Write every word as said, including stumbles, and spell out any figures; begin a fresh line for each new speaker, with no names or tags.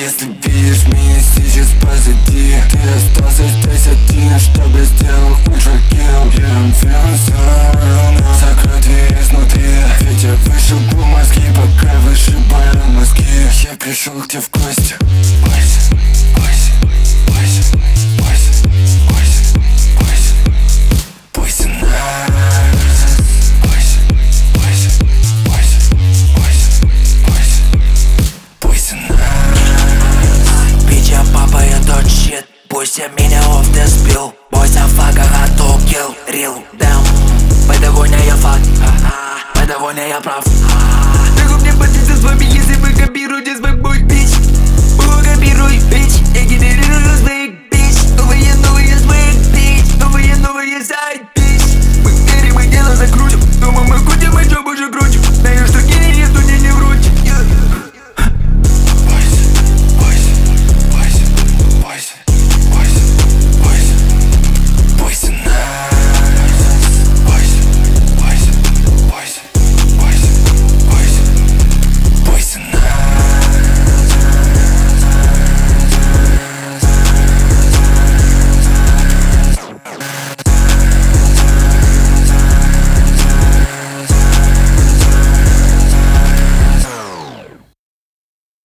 Если видишь меня сейчас позади, ты остался здесь один, чтобы сделал ультракилл. Я финансовый, закрой дверь изнутри, ведь я вышибу мозги, пока вышибаю мозги. Я пришел к тебе в гости. Бойся, бойся, бойся, бойся, бойся, бойся, бойся нас. Бойся, бойся, бойся, бойся, бойся, бойся нас.
Бича, папа, я тот щит. Пусть я меня оф ты сбил. Бойся фака, а то kill, real, damn. По довольно я факт, по довольно я прав.